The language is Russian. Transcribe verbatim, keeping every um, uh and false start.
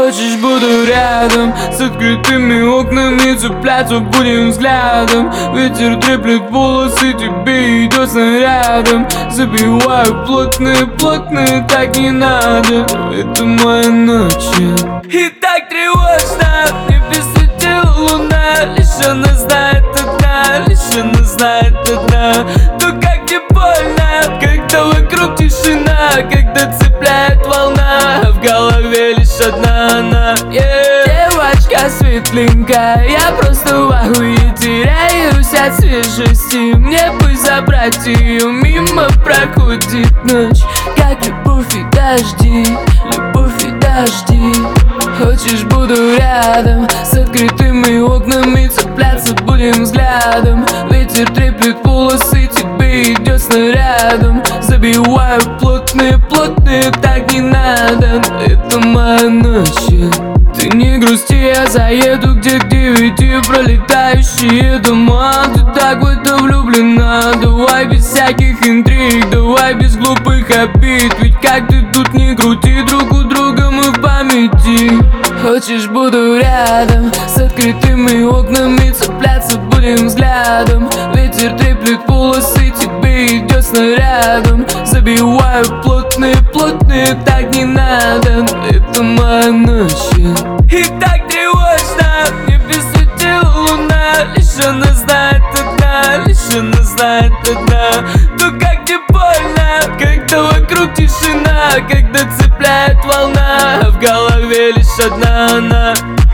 Хочешь, буду рядом, с открытыми окнами, цепляться будем взглядом. Ветер треплет волосы, тебе идет снарядом. Забиваю плотные, плотные, так не надо. Это моя ночь. И так тревожно, в небе светила луна. Лишь она знает одна, лишь она знает одна. То как тебе больно, когда вокруг тишина, когда цепляет волна, а в голове лишь одна она, yeah. Девочка светленькая, я просто в ахуе, теряюсь от свежести. Мне бы забрать ее, мимо проходит ночь, как любовь и дожди, любовь и дожди. Хочешь, буду рядом, с открытыми окнами, цепляться будем взглядом. Ветер треплет волосы, тебе идет снарядом. Забиваю плотные, плотные, так не надо. Это моя ночь. Ты не грусти, я заеду, где к девяти пролетающие дома. Ты так в это влюблена, давай без всяких интриг, давай без глупых обид. Ведь как ты тут не крути, друг у друга мы в памяти. Хочешь, буду рядом, с открытыми окнами, цепляться будем взглядом. Ветер треплет волосы, тебе идет снарядом. Забиваю плотные, плотные, так не надо. Это моя ночь. И так тревожно, в небе светила луна. Лишь она знает одна, лишь она знает одна. То как тебе больно, когда вокруг тишина, когда цепляет волна, а в голове лишь одна она.